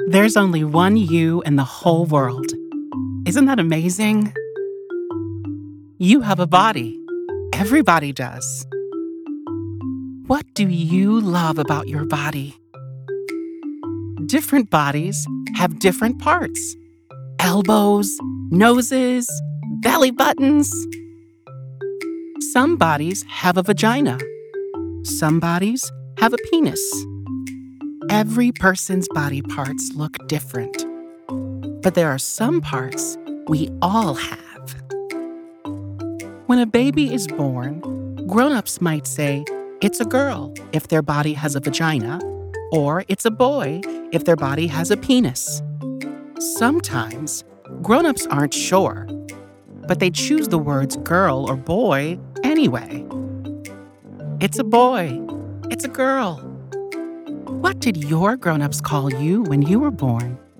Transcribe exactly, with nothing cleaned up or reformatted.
There's only one you in the whole world. Isn't that amazing? You have a body. Everybody does. What do you love about your body? Different bodies have different parts. Elbows, noses, belly buttons. Some bodies have a vagina. Some bodies have a penis. Every person's body parts look different. But there are some parts we all have. When a baby is born, grown-ups might say it's a girl if their body has a vagina, or it's a boy if their body has a penis. Sometimes, grown-ups aren't sure, but they choose the words girl or boy anyway. It's a boy. It's a girl. What did your grown-ups call you when you were born?